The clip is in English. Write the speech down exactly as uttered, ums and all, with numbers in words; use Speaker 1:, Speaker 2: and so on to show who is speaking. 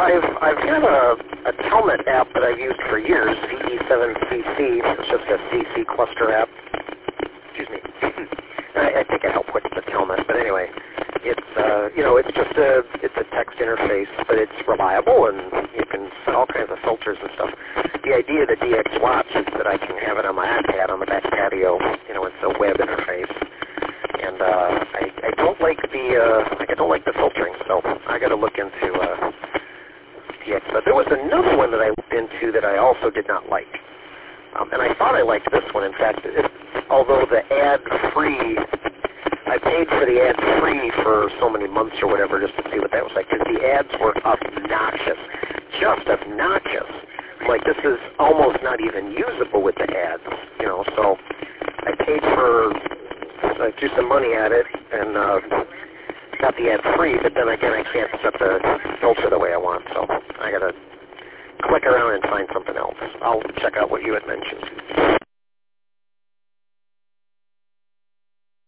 Speaker 1: I've I've had a, a Telnet app that I've used for years, V E seven C C. It's just a C C cluster app. Excuse me. I, I think I helped with the Telnet, but anyway, it's uh, you know, it's just a it's a text interface, but it's reliable and you can set all kinds of filters and stuff. The idea of the D X Watch is that I can have it on my iPad on the back patio. You know, it's a web interface, and uh, I I don't like the uh, like I don't like the filtering, so I got to look into uh, D X. But there was another one that I looked into that I also did not like. Um, and I thought I liked this one. In fact, it, although the ad-free, I paid for the ad-free for so many months or whatever just to see what that was like, because the ads were obnoxious, just obnoxious. Like, this is almost not even usable with the ads, you know, so I paid for, I threw some money at it, and uh, got the ad-free, but then again, I can't set the filter the way I want, so I got to click around and find something else. I'll check out what you had mentioned.